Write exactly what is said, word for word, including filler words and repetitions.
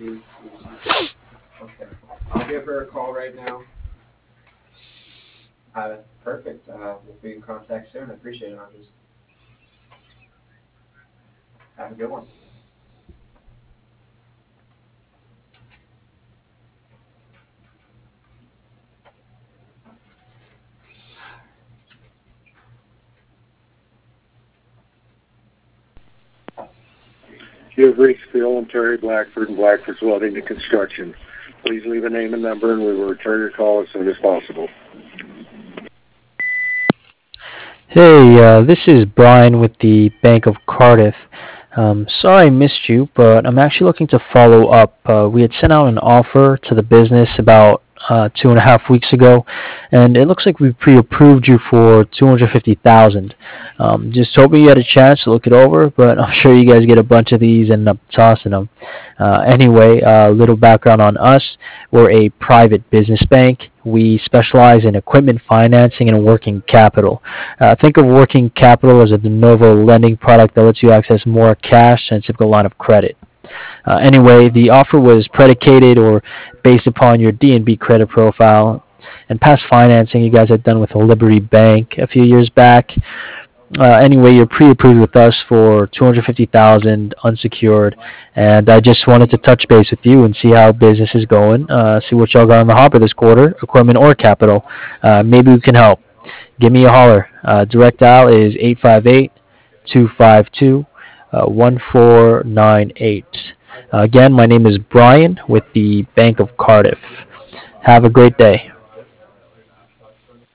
Okay. I'll give her a call right now. Uh, perfect. Uh, we'll be in contact soon. I appreciate it, Andres. Have a good one. You have reached Phil and Terry Blackford and Blackford's Welding and Construction. Please leave a name and number, and we will return your call as soon as possible. Hey, uh, this is Brian with the Bank of Cardiff. Um, sorry I missed you, but I'm actually looking to follow up. Uh, we had sent out an offer to the business about uh, two and a half weeks ago, and it looks like we pre-approved you for two hundred fifty thousand. Um, just hoping you had a chance to look it over, but I'm sure you guys get a bunch of these and end up tossing them. Uh, anyway, a uh, little background on us: we're a private business bank. We specialize in equipment financing and working capital. Uh, think of working capital as a de novo lending product that lets you access more cash than a typical line of credit. Uh, anyway, the offer was predicated or based upon your D and B credit profile and past financing you guys had done with Liberty Bank a few years back. Uh, anyway, you're pre-approved with us for two hundred fifty thousand unsecured, and I just wanted to touch base with you and see how business is going. Uh, see what y'all got on the hopper this quarter, equipment or capital. Uh, maybe we can help. Give me a holler. Uh, direct dial is eight five eight, two five two, one four nine eight. Uh, again, my name is Brian with the Bank of Cardiff. Have a great day.